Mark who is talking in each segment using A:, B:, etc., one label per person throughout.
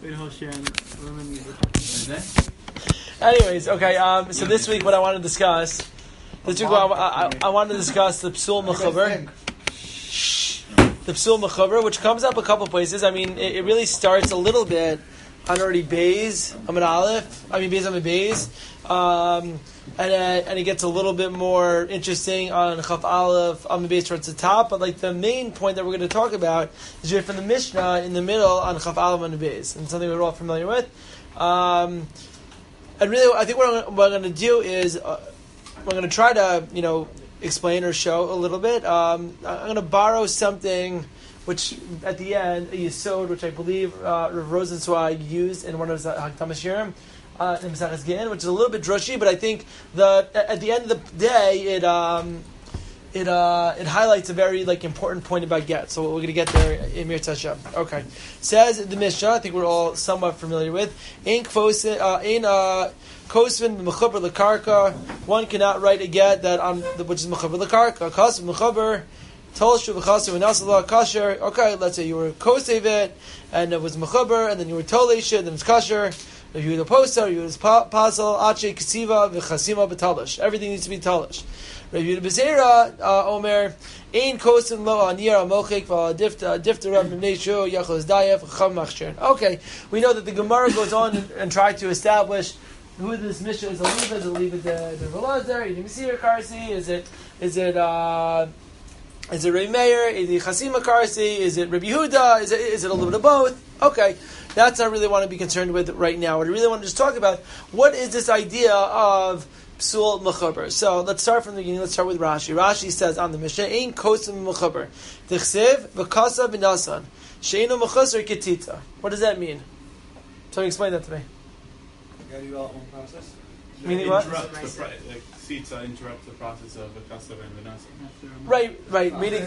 A: Anyways, okay. So this week, what I want to discuss. I want to discuss the Psul Mechuber. The Psul Mechuber, which comes up a couple places. I mean, it really starts a little bit on already Beis Amid Aleph. Beis Amid Beis. And it gets a little bit more interesting on Chaf Aleph Amid Beis towards the top. But like the main point that we're going to talk about is right from the Mishnah in the middle on Chaf Aleph Amid Beis, and something we're all familiar with. And really, I think what I'm going to do is we're going to try to explain or show a little bit. I'm going to borrow something which at the end, a Yesod, which I believe Rav Rosenzweig used in one of his Hakdama Shirim, in Maseches Gittin, which is a little bit drushy, but I think at the end of the day, it highlights a very important point about get. So we're going to get there in Mir Tashem. Okay, says the Mishnah. I think we're all somewhat familiar with. Kosvin mechuber lekarka. One cannot write a get which is mechuber lekarka. Kosvin mechuber. Tolshu v'chaser v'nasala kasher. Okay, let's say you were kosev it, and it was mechuber, and then you were tolesh it, then it's kasher. If you were the poster, you was pasal ache kesiva v'chasima b'talish. Everything needs to be talish. Rav Yehuda Bezeira Omer ein kosin lo aniyar amochik v'difta Rav Mimnei Yachos Dayef Cham Machshir. Okay, we know that the Gemara goes on and tries to establish who this Mishnah is. Is it Levi the Velazar? Is it Mesir Karsi? Is it Rei Meir? Is it Chasima Karsi? Is it Rabbi Yehuda? Is it a little bit of both? Okay, that's what I really want to be concerned with right now. What I really want to just talk about, what is this idea of Psul Mechuber? So let's start from the beginning. Let's start with Rashi. Rashi says on the Mishnah, Ein kosim mechuber, Tichsev v'kasa b'nasan, she'enu mechusar ketita. What does that mean? Somebody explain that to me.
B: You gotta do your own process.
A: Meaning what?
C: Tzitza interrupt the process of v'kasa and v'nasan.
A: Right. Meaning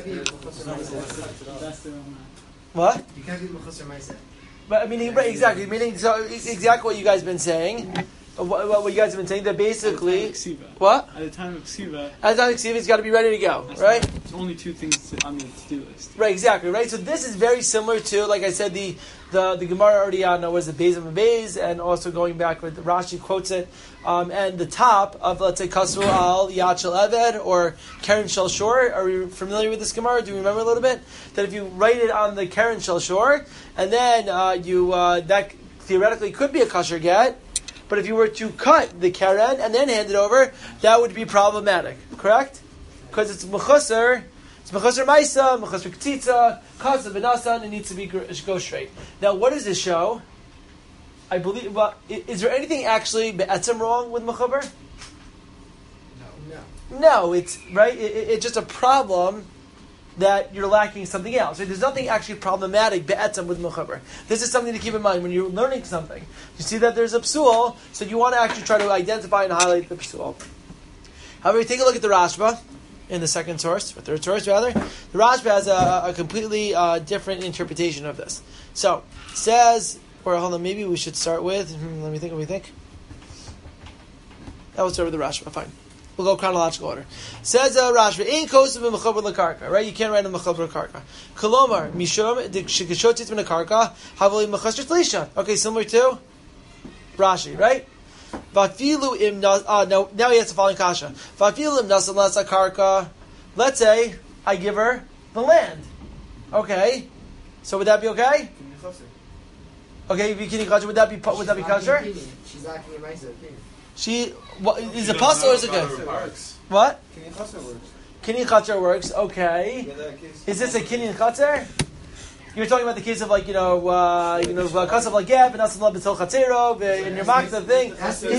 A: what?
B: You can't do mechusar ma'aseh.
A: But right, exactly. Meaning, so exactly what you guys have been saying. What you guys have been saying, that basically... What?
D: At the time of Ksiva,
A: it's got to be ready to go, right?
D: There's only two things on the to-do list.
A: Right, exactly, right? So this is very similar to, like I said, the Gemara already was the Beis of Beis, and also going back with Rashi quotes it, and the top of, let's say, Kasru al Yad Shel Eved, or Keren Shel Shor. Are you familiar with this Gemara? Do you remember a little bit? That if you write it on the Keren Shel Shor, and then that theoretically could be a kosher get, but if you were to cut the keren and then hand it over, that would be problematic. Correct? Because it's mechusar ma'isa, mechusar ktitza, kasa v'nasan, it needs to go straight. Now, what does this show? I believe. Well, is there anything actually be'etzem wrong with mechuber? No. It's right. It's just a problem that you're lacking something else. Right? There's nothing actually problematic be'etzem with mechuber. This is something to keep in mind when you're learning something. You see that there's a psul, so you want to actually try to identify and highlight the psul. However, take a look at the Rashba in the second source, or third source rather. The Rashba has a completely different interpretation of this. So, it says, or hold on, maybe we should start with, let me think. That will start with the Rashba, fine. We'll go chronological order. Says Rashi, "Ein kosev mechuber lekarka." Right, you can't write a mechuber lekarka. Kolomar mishum shekeshotzit min lekarka havoli mechasher tlisha. Okay, similar to Rashi, right? Vafilu im now he has the following kasha. Vafilu im nasan lasa karka. Let's say I give her the land. Okay, so would that be okay? Okay, would that be kosher?
B: She's acting in myself.
A: Is it possible or is it good? What? Kinyan Chatzar works. Okay. Is this a Kinyan Chatzar? You're talking about the case of Kasav like Gab and Asal Betel Chatzerov in your Makta thing.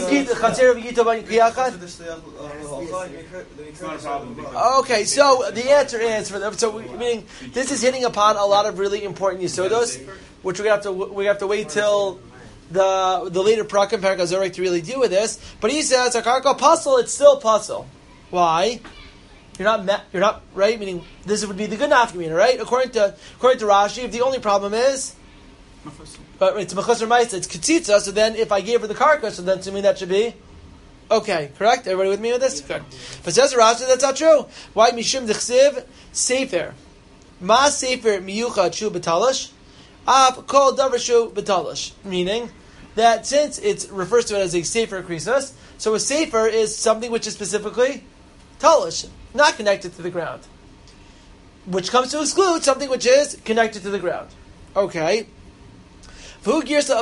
A: Okay, so the answer is meaning this is hitting upon a lot of really important yisodos, which we have to wait till the later Prakim Parak Zorek to really deal with this, but he says Akarka puzzle, it's still puzzle. Why? You're not right. Meaning this would be the good nafkamina, right? According to Rashi, if the only problem is, but it's mechusar ma'isa, it's ketzitza. So then, if I gave her the karka, so then to me that should be okay. Correct? Everybody with me with this? Good. But says Rashi, that's not true. Why mishum dechsiv sefer ma sefer miyucha chu betalash. Av kol davershu betalish, meaning that since it refers to it as a sefer krisos, so a sefer is something which is specifically talish, not connected to the ground, which comes to exclude something which is connected to the ground. Okay. And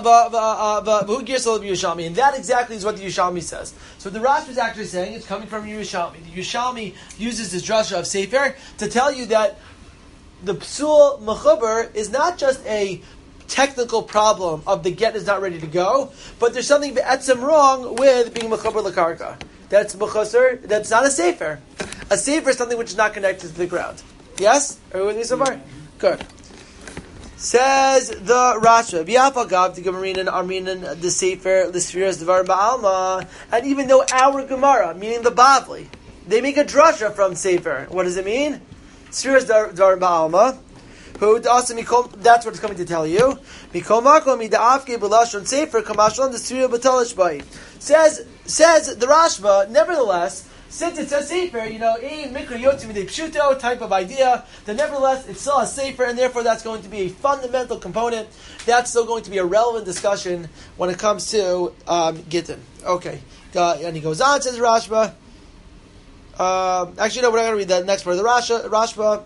A: that exactly is what the Yerushalmi says. So the Rashi is actually saying it's coming from Yerushalmi. The Yerushalmi uses this drasha of sefer to tell you that the psul mechuber is not just a technical problem of the get is not ready to go, but there's something be'etzem wrong with being mechuber l'karka. That's mechusar. That's not a sefer. A sefer is something which is not connected to the ground. Yes? Are we with me so far? Good. Says the Rashi, V'yafagav the Gemarinan Arminan the Sefer l'Sfiras Dvar Ba'alma, and even though our Gemara, meaning the Bavli, they make a drasha from Sefer. What does it mean? Sfiras Dvar Ba'alma. Who also that's what it's coming to tell you. Mikol Makom Mida'afke B'lashon Sefer Kamashon the Sfira B'talish Bay. Says the Rashba, nevertheless, since it says sefer, in mikra yotzim de pshuto type of idea, then nevertheless it's still a sefer, and therefore that's going to be a fundamental component. That's still going to be a relevant discussion when it comes to gittin. Okay, and he goes on, says Rashba. Actually, no, we're not going to read the next part of the Rashba.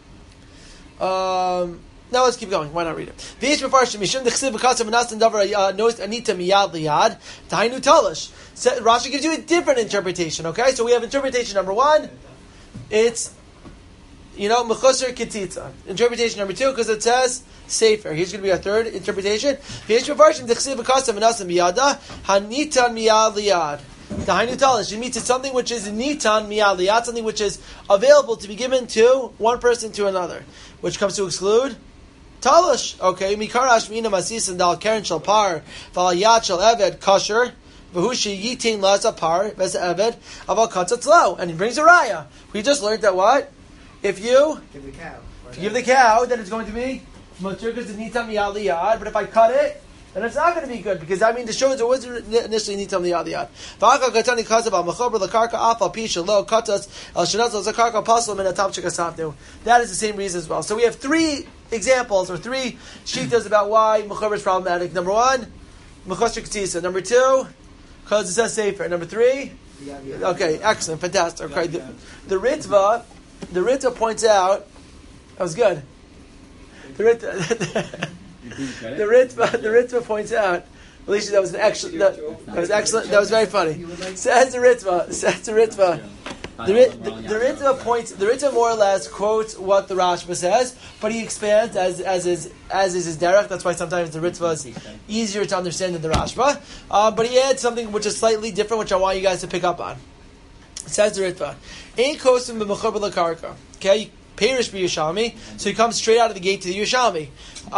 A: Now let's keep going. Why not read it? Rashi gives you a different interpretation. Okay, so we have interpretation number one. It's mechusar ketitza. Interpretation number two, because it says sefer. Here's going to be our third interpretation. It means it's something which is nitan miyad liyad, something which is available to be given to one person to another, which comes to exclude talish. Okay, mikarash mina masis and dal karen shel par val yad shel eved kosher v'hushi yitin laza par v'ez eved aval katzatzlo, and he brings a raya. We just learned that what if you give the cow, then it's going to be mutter because it's nitan miyad liyad, but if I cut it, then it's not going to be good, because that means the shows it wasn't initially nitam liyad. That is the same reason as well. So we have three examples, or three shitas about why mechuber is problematic. Number one, mechusar ketisa. Number two, because it says sefer. Number three, okay, excellent, fantastic. Okay, the Ritva points out, that was good. The Ritva points out, Alicia, that was an excellent. That was excellent. That was very funny. Says the Ritva. The Ritva more or less quotes what the Rashba says, but he expands as is his derech. That's why sometimes the Ritva is easier to understand than the Rashba. But he adds something which is slightly different, which I want you guys to pick up on. Says the Ritva, "Ein kosim b'mechuber l'karka." Okay. Perish b'Yushalmi, so he comes straight out of the gate to the Yushalmi.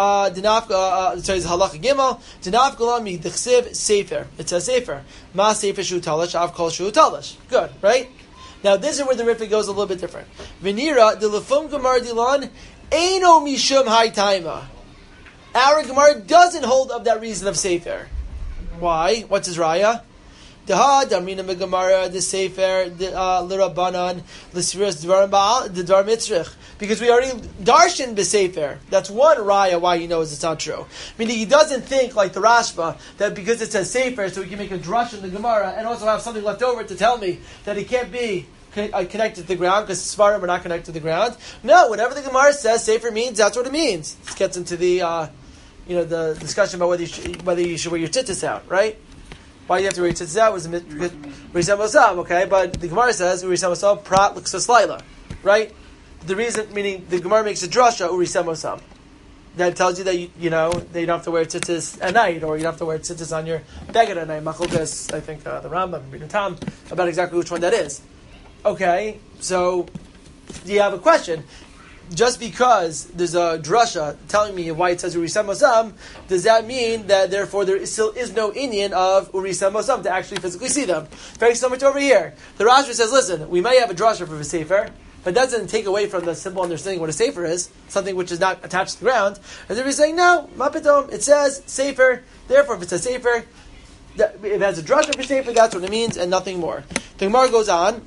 A: It's halacha gimel. Dinav golami dechsiv sefer. It says sefer. Ma sefer shu talish. Av kol shu talish. Good, right? Now this is where the Rifah goes a little bit different. Venira the lefum gemar dilan eino mishum hay taima. Our Gemara doesn't hold up that reason of sefer. Why? What's his raya? Deha damina megamara the sefer lirabanan l'sviras dvar mitzrich, because we already darshan b'sefer. That's one raya why he knows it's not true. Meaning he doesn't think like the Rashba that because it says sefer, so he can make a drush in the Gemara and also have something left over to tell me that it can't be connected to the ground because svarim are not connected to the ground. No, whatever the Gemara says sefer means, that's what it means. This gets into the the discussion about whether you should wear your tzitzis out, right? Why do you have to wear your tzitzis out? Was Urisam Osam, okay? But the Gemara says Urisam Osam Prat L'Ksus Laila, right? The reason, meaning the Gemara makes a drasha Urisam Osam. That tells you that you don't have to wear tzitzis at night, or you don't have to wear tzitzis on your beged at night. Machlokes, I think the Rambam, Ibn Tam, about exactly which one that is. Okay, so do you have a question? Just because there's a drasha telling me why it says Urisam Osam, does that mean that therefore there still is no Indian of Urisam Osam to actually physically see them? Very similar to over here. The Rashi says, listen, we may have a drasha for a sefer, but that doesn't take away from the simple understanding what a sefer is, something which is not attached to the ground. And they're saying, no, mapitom, it says sefer, therefore if it's a sefer, if it has a drasha for sefer, that's what it means, and nothing more. The Gemara goes on,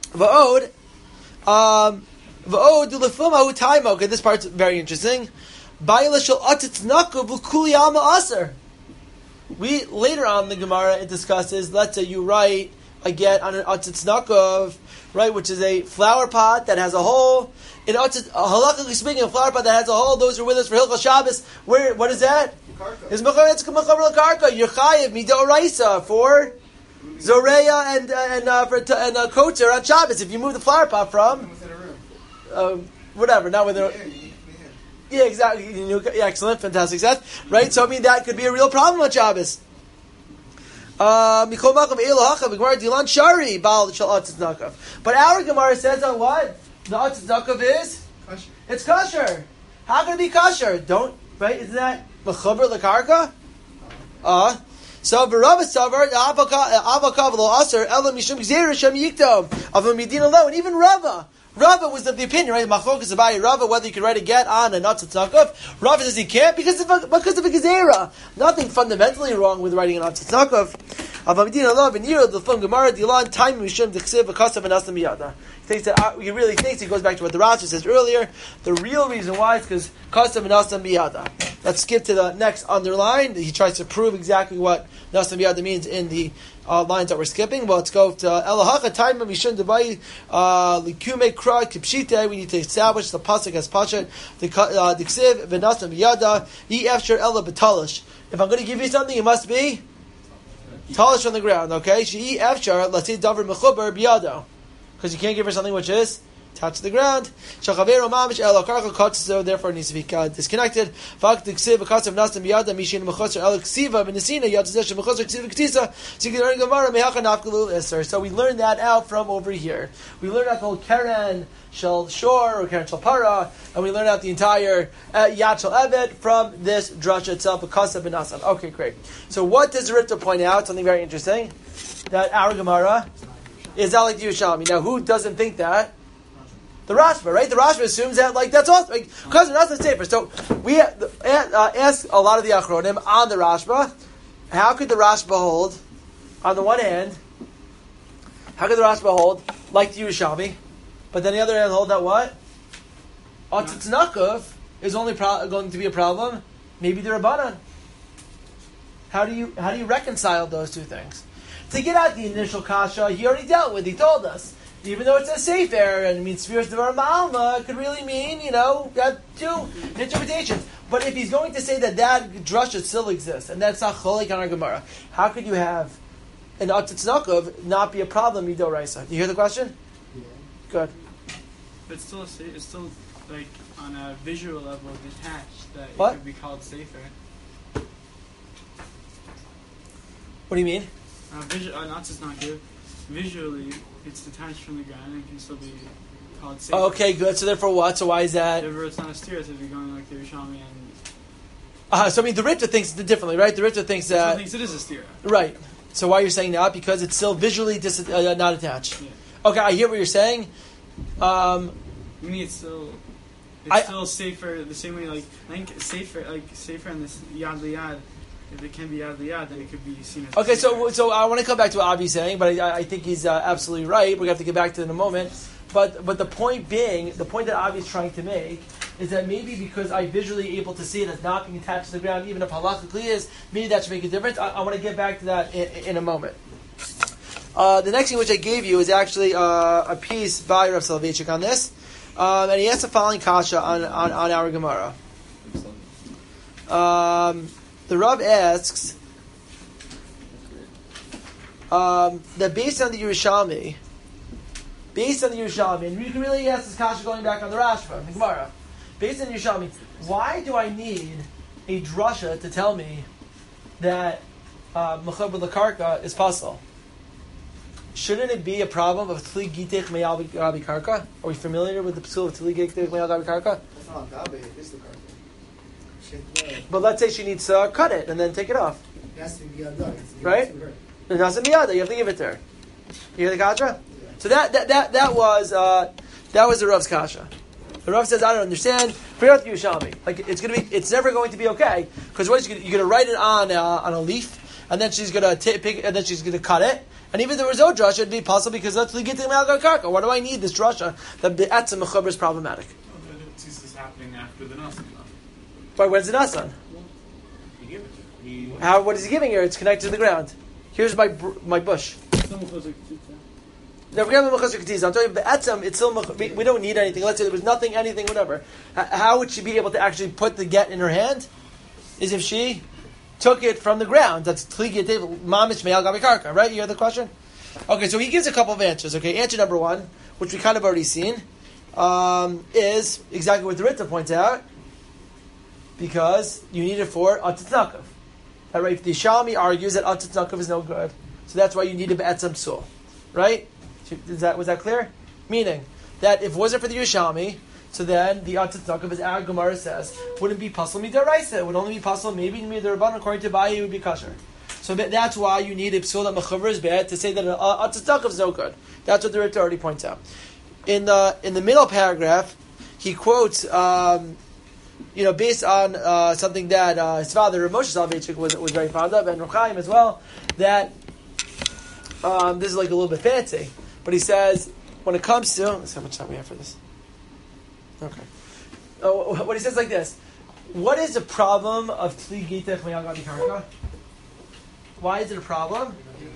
A: okay, this part's very interesting. We later on in the Gemara it discusses. Let's say you write a get on an atitznakov, right, which is a flower pot that has a hole. In halakhically speaking, a flower pot that has a hole. Those are with us for Hilchos Shabbos. What is that? It's mechaber l'karka. You're chayiv midoraisa for zoreya and kotzer on Shabbos. If you move the flower pot from whatever, not within. Yeah, exactly. Yeah, excellent, fantastic, Seth. Right, so I mean that could be a real problem on Shabbos. But our Gemara says on what? The atzdakav is?
B: Kosher.
A: It's kosher. How can it be kosher? Right? Isn't that mechaber l'karka? So Rava savar avakav lo aser ela mishum gzeira shem yiktom of a medina lo, and even Rava was of the opinion, right? Machlokas Abaye Rava, whether you can write a get on a atzdakav. Rava says he can't because of a gzeira. Nothing fundamentally wrong with writing an atzdakav. He really thinks, he goes back to what the Rashi says earlier. The real reason why is because Kasav and Nasam Biyada. Let's skip to the next underline. He tries to prove exactly what Nasam Biyada means in the lines that we're skipping. Well, let's go to Elahacha Taima Mishun Debai Likume Kra Kipshite. We need to establish the pasuk as pashat. The Ksiv V'Nasam Biyada Yi Efshar Ela B'Talish. If I'm going to give you something, it must be talish on the ground. Okay, Yi Efshar. Let's say Davar Mechuber Biyado. Because you can't give her something which is attached to the ground. So therefore it needs to be disconnected. So we learned that out from over here. We learned out the whole Keren Shel Shor or Keren Shel Para, and we learned out the entire Yad Shel Evet from this drasha itself. Okay, great. So what does the Ripta point out? Something very interesting. That our Gemara is that like the Yerushalmi. Now, who doesn't think that? The Rashba, right? The Rashba assumes that, like, that's awesome. Because we're not the safer. So, we ask a lot of the Achronim on the Rashba, how could the Rashba hold, on the one hand, how could the Rashba hold, like the Yerushalmi, but then the other hand hold that what? Atitznakov is only going to be a problem, maybe the Rabbanan. How do you reconcile those two things? To get out the initial kasha, he already dealt with. He told us, even though it's a sefer and it means spheres devar ma'alma, it could really mean, that two interpretations. But if he's going to say that drasha still exists and that's not cholik on our Gemara, how could you have an atitznakov not be a problem midoraisa? Do you hear the question?
B: Yeah.
A: Good.
D: But it's still like on a visual level detached that
A: What?
D: it could be called safer.
A: What do you mean?
D: Not just not good. Visually, it's detached from the ground and can still be called safe.
A: Okay, good. So therefore what? So why is that?
D: Therefore, it's not a stereotype. You're going like the Yerushalmi and...
A: So I mean, the Ripta thinks differently, right? The Ripta thinks that...
D: Some thinks it is a stereotype.
A: Right. So why are you saying that? Because it's still visually not attached.
D: Yeah.
A: Okay, I hear what you're saying.
D: You mean it's still safer the same way, like safer in this yad liyad. If it can be yad liyad, then it could be seen as...
A: Okay,
D: safer.
A: so I want to come back to what Avi's saying, but I think he's absolutely right. We're going to have to get back to it in a moment. But the point that Avi's trying to make is that maybe because I'm visually able to see it as not being attached to the ground, even if halachically is, maybe that should make a difference. I want to get back to that in a moment. The next thing which I gave you is actually a piece by Rav Soloveitchik on this. And he asked the following kasha on our Gemara. The Rav asks that based on the Yerushalmi, and you can really ask this kasha going back on the Rashba, the Gemara, based on the Yerushalmi, why do I need a drasha to tell me that mechaber l'karka is possible? Shouldn't it be a problem of tli gitech meyal gabi karka? Are we familiar with the psul of tli gitech meyal gabi karka?
B: That's not gabi, it is the karka.
A: But let's say she needs to cut it and then take it off.
B: It has to be yada.
A: Right? It doesn't miyada. You have to give it to her. You hear the kasha? So that was the Rav's kasha. The Rav says, I don't understand. Figure out the Yerushalmi. Like it's never going to be okay because what is you're going to write it on a leaf and then she's going to pick and then she's going to cut it. And even if there was no drasha, it'd be possible because that's the getting malgar karka. Why do I need this drasha? That the etzem mechaber is problematic.
C: This is happening after the nasim.
A: But when's the nasan?
C: He gave it to him.
A: How? What is he giving her? It's connected to the ground. Here's my bush. Now, forget about mechazek katiza. I'm talking about etzem. It's still we don't need anything. Let's say there was nothing, anything, whatever. How would she be able to actually put the get in her hand? Is if she took it from the ground. That's tligi mamish me'al gabi karka. Right? You hear the question? Okay, so he gives a couple of answers. Okay, answer number one, which we kind of already seen, is exactly what the Ritza points out, because you need it for atzitnakav. Right? If the Shami argues that atzitnakav is no good, so that's why you need a be'etzem sul. Right? Was that clear? Meaning that if it wasn't for the Yerushalmi, so then the atzitnakav, as Ag Gemara says, wouldn't be possible midaraisa. It would only be possible maybe midaraban. According to Bayi, it would be kosher. So that's why you need a psul that mechaver is bad to say that atzitnakav is no good. That's what the Ritza already points out. In the middle paragraph, he quotes, based on something that his father, Rav Moshe Soloveitchik, was very fond of, and Rav Chaim as well, that this is like a little bit fancy, but he says, when it comes to... Let's see how much time we have for this. Okay. What he says like this, what is the problem of Tli Gitech Me'al Gabi Karka? Why is it a problem?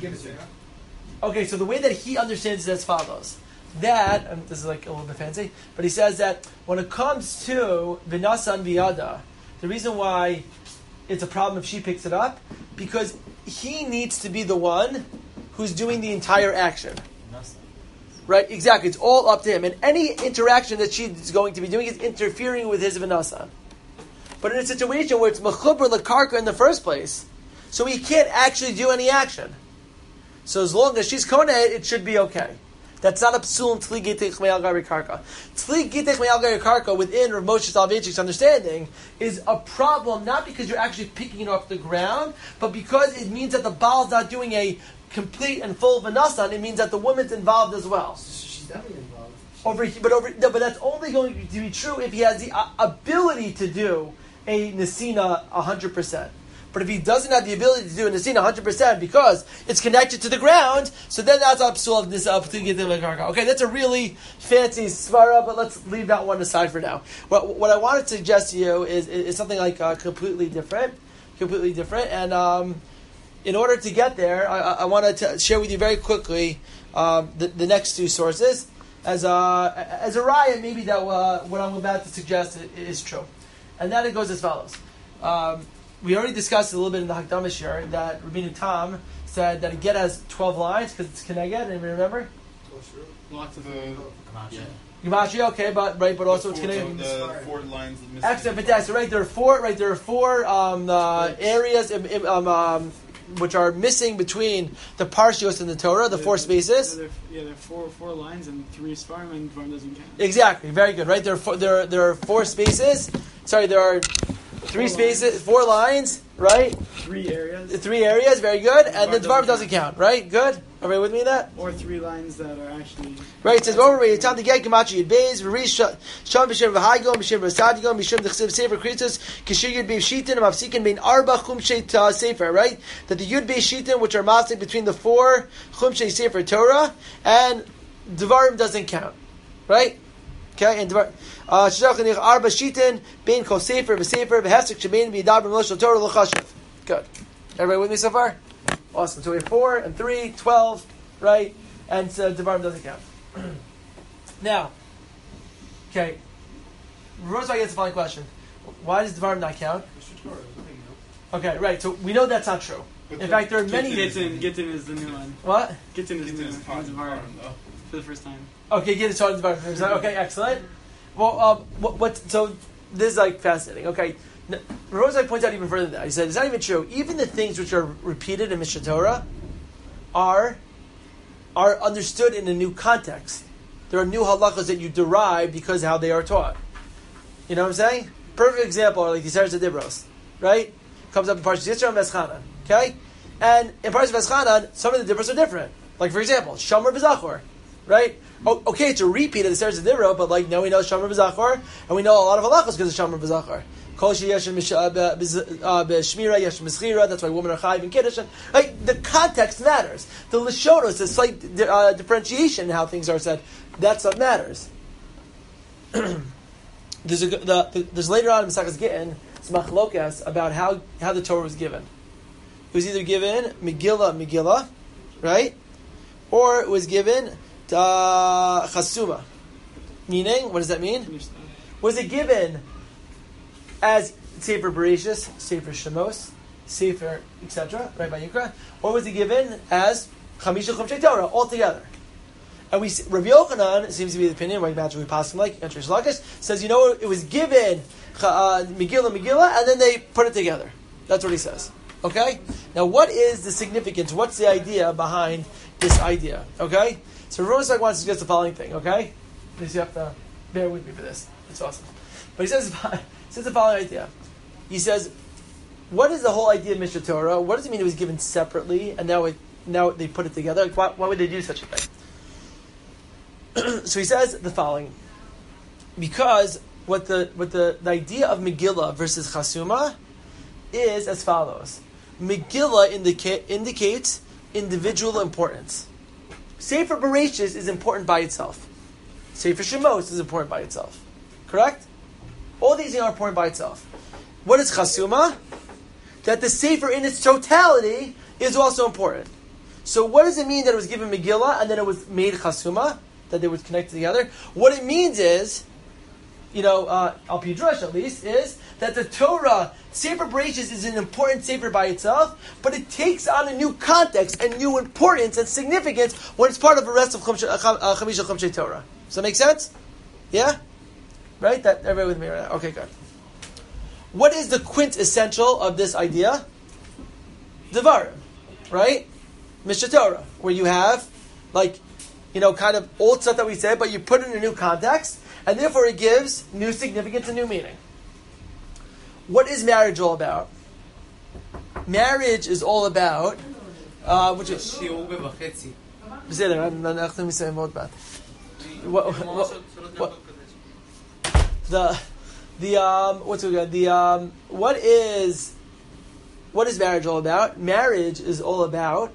A: Okay, so the way that he understands it as follows. That, and this is like a little bit fancy, but he says that when it comes to Vinasan Viyada, the reason why it's a problem if she picks it up, because he needs to be the one who's doing the entire action. Right? Exactly. It's all up to him. And any interaction that she's going to be doing is interfering with his Vinasan. But in a situation where it's Mechuber Lakarka in the first place, so he can't actually do any action. So as long as she's Koneh, it should be okay. That's not a psul in Tli Gitech Me'al Gabi Karka. Tli Gitech Me'al Gabi Karka within Rav Moshe Soloveitchik's understanding is a problem not because you're actually picking it off the ground, but because it means that the Baal's not doing a complete and full Vanasan. It means that the woman's involved as well.
B: She's definitely involved.
A: But that's only going to be true if he has the ability to do a Nesina 100%. But if he doesn't have the ability to do a Nesina 100% because it's connected to the ground, so then that's a psul of this up to get the karka. Okay, that's a really fancy svara, but let's leave that one aside for now. What I want to suggest to you is something like completely different. And in order to get there, I want to share with you very quickly the next two sources as a riot, maybe that what I'm about to suggest is true. And then it goes as follows. We already discussed a little bit in the Hakdamish here that Rabbeinu Tam said that a get has 12 lines because it's Keneged. Anybody remember?
C: Lots of
A: Gematria, okay, but also it's Keneged.
C: The 4 lines of
A: Excellent, fantastic. Right, there are four areas which are missing between the Parshios and the Torah, the 4 spaces.
D: There are four lines and 3 Svarim, and Dvarim doesn't count.
A: Exactly, very good. Right, there are 4 spaces. Sorry, there are 3 spaces, 4 lines, right?
D: 3 areas.
A: 3 areas, very good. And the Dvarim doesn't count, right? Good? Everybody with me in that?
D: Or 3 lines that are actually...
A: Right, it says, it's time to get Gematria Yud Beis, Verish, Sham B'Shem V'Haigom, B'Shem V'Sadigom, B'Shem D'Chsiv Sefer Kritus, Kishir Yud Beis Shitin, and Mafsikin Bein Arba Chumshei Sefer, right? That the Yud Beis Shitin, which are mafsik between the 4 Chumshei Sefer Torah, and Dvarim doesn't count, right? Okay, and Dvarim... Arba Shitin, Bein Kol Sefer V'Sefer, V'Hefsik Shebein V'Yidar B'Moshe Torah L'Chashav. Good. Everybody with me so far? Awesome. So we have 4 and 3, 12, right? And Devarim doesn't count. Now, okay, Rosai gets the following question. Why does Devarim not count? Okay, right. So we know that's not true. In fact, there are many...
D: Gittin is the new one.
A: What?
D: Gittin is the new one. Devarim, for the first time.
A: Okay, Gittin started Devarim. Okay, excellent. Well, so this is like fascinating. Okay, Rosai points out even further than that. He said it's not even true. Even the things which are repeated in Mishnah Torah are understood in a new context. There are new halachas that you derive because of how they are taught. You know what I'm saying? Perfect example are like the Seres Dibros, right? Comes up in Parshas Yisro and Veschanan. Okay, and in Parshas Veschanan, some of the Dibros are different. Like for example, Shomer B'Zachor, right? Okay, it's a repeat of the Seres Dibro, but like now we know Shomer B'Zachor, and we know a lot of halachas because of Shomer B'Zachor. Kol sheyesh b'shmira yesh b'schira. That's why women are chayiv in kiddush. Like the context matters. The lishonos, the slight differentiation in how things are said. That's what matters. There's later on in Mesachas Gittin It's machlokas about how the Torah was given. It was either given Megillah, right? Or it was given Chasuma. Meaning, what does that mean? Was it given as Sefer Bereshis, Sefer Shemos, Sefer, etc., right, by Yikra? Or was it given as Chamisha Chumshei Torah, all together? And Rabbi Yochanan, it seems to be the opinion, right, magically passing like, Entry Shlakish, says, it was given Megillah, and then they put it together. That's what he says. Okay? Now, what is the significance? What's the idea behind this idea? Okay? So Rav Nosson wants to suggest the following thing, okay? Because you have to bear with me for this. It's awesome. But he says the following idea. He says, what is the whole idea of Mishnah Torah? What does it mean it was given separately, and now they put it together? Like, why would they do such a thing? So he says the following. Because what the idea of Megillah versus Chasuma is as follows. Megillah indicates individual importance. Sefer Bereshis is important by itself. Sefer Shemos is important by itself. Correct? All these are important by itself. What is Chasuma? That the Sefer in its totality is also important. So what does it mean that it was given Megillah and then it was made Chasuma? That they would connect together? What it means is, Al Pi Drush at least, is that the Torah, Sefer Bereshis, is an important Sefer by itself, but it takes on a new context and new importance and significance when it's part of the rest of Chamisha Chumshei Torah. Does that make sense? Yeah? Right? That everybody with me right now? Okay, good. What is the quintessential of this idea? Devarim. Right? Mishnah Torah. Where you have, kind of old stuff that we said, but you put it in a new context, and therefore it gives new significance and new meaning. What is marriage all about? Marriage is all about, which is what is marriage all about? Marriage is all about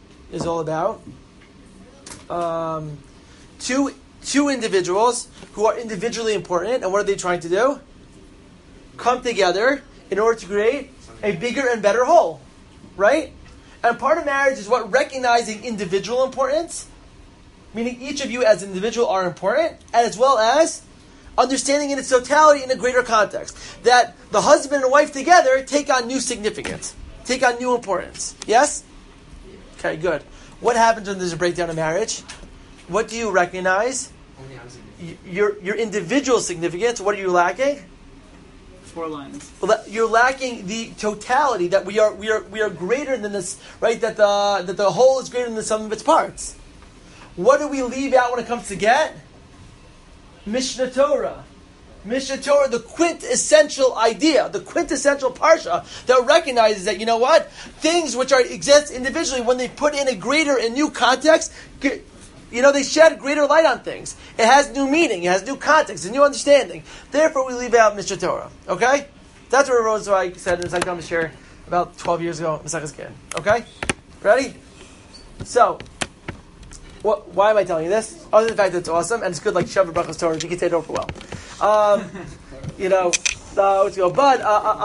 A: two individuals who are individually important, and what are they trying to do? Come together in order to create a bigger and better whole, right? And part of marriage is what? Recognizing individual importance, meaning each of you as an individual are important, as well as understanding in its totality in a greater context. That the husband and wife together take on new significance, take on new importance. Yes? Okay, good. What happens when there's a breakdown of marriage? What do you recognize? Your individual significance. What are you lacking?
D: 4 lines.
A: Well, you're lacking the totality that we are greater than this, right? That the whole is greater than the sum of its parts. What do we leave out when it comes to get? Mishnah Torah. Mishnah Torah, the quintessential idea, the quintessential parsha that recognizes that, things which exist individually, when they put in a greater and new context, they shed greater light on things. It has new meaning, it has new context, a new understanding. Therefore, we leave out Mishnah Torah. Okay? That's what Rav Nosson said in Masechet Mishir about 12 years ago, Masechet Gittin. Okay? Ready? So, why am I telling you this? Other than the fact that it's awesome, and it's good like Shavuot Brachos Torah, you can say it over well. But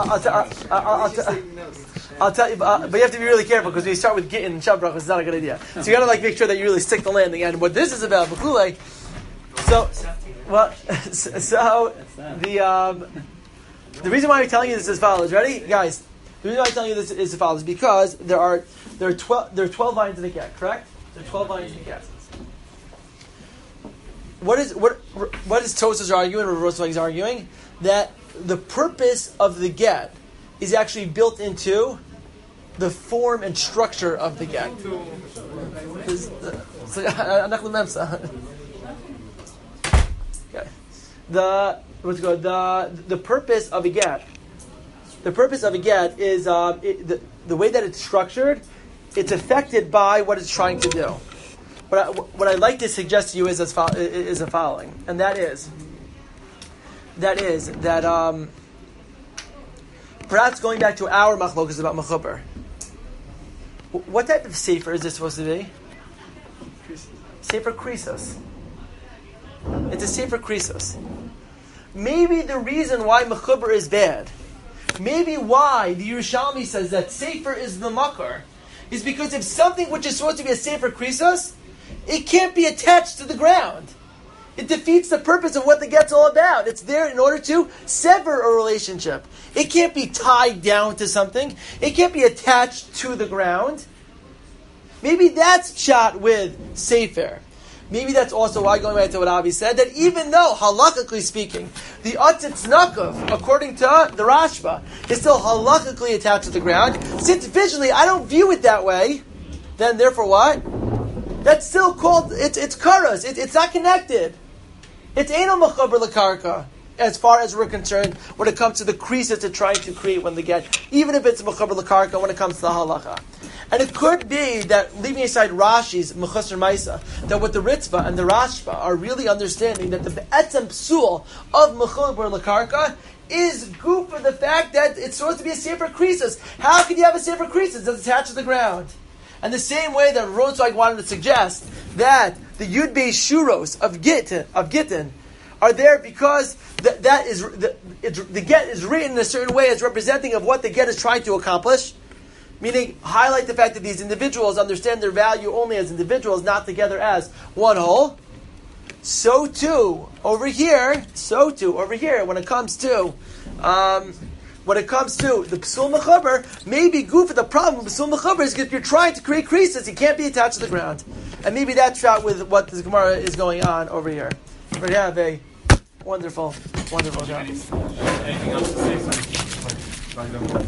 A: I'll tell you, but you have to be really careful, because when you start with Gittin and Shavuot Brachos, it's not a good idea. So you got to make sure that you really stick the landing. And what this is about, the reason why I'm telling you this is as follows. Ready, guys? The reason why I'm telling you this is as follows, because there are 12 lines in the get, correct? There are 12 lines in the get. What is Tosfos arguing, or Rav Nosson is arguing? That the purpose of the get is actually built into the form and structure of the get. Okay. The purpose of a get. The purpose of a get is the way that it's structured. It's affected by what it's trying to do. What I'd like to suggest to you is the following, and that is that perhaps going back to our machlokas about mechuber. What type of sefer is this supposed to be? Sefer Krisos. It's a sefer Krisos. Maybe the reason why mechuber is bad, maybe why the Yerushalmi says that Sefer is the makar is because if something which is supposed to be a Sefer Krisos, it can't be attached to the ground. It defeats the purpose of what the get's all about. It's there in order to sever a relationship. It can't be tied down to something. It can't be attached to the ground. Maybe that's shot with Sefer. Maybe that's also why, going back to what Avi said, that even though, halakhically speaking, the Atzitz Nakav, according to the Rashba, is still halakhically attached to the ground, since visually I don't view it that way, then therefore what? That's still called, it's karas, it's not connected. It's Eino Mechaber L'Karka, as far as we're concerned, when it comes to the creases they're trying to create when they get, even if it's Mechaber L'Karka, when it comes to the halacha. And it could be that, leaving aside Rashi's Mechusar Maisa, that what the Ritzvah and the Rashba are really understanding that the Be'etzem Psul of Mechaber L'Karka is good for the fact that it's supposed to be a Sefer Krisos. How could you have a Sefer Krisos that's attached to the ground? And the same way that Ronsweig wanted to suggest that the Yud Beis Shuros of Gittin are there because the get is written in a certain way as representing of what the get is trying to accomplish, meaning highlight the fact that these individuals understand their value only as individuals, not together as one whole. So too over here, when it comes to the Psul Mechaber, maybe goof the problem with Psul Mechaber is if you're trying to create creases, it can't be attached to the ground. And maybe that's out with what the Gemara is going on over here. But have a wonderful job.
C: Anything else to say?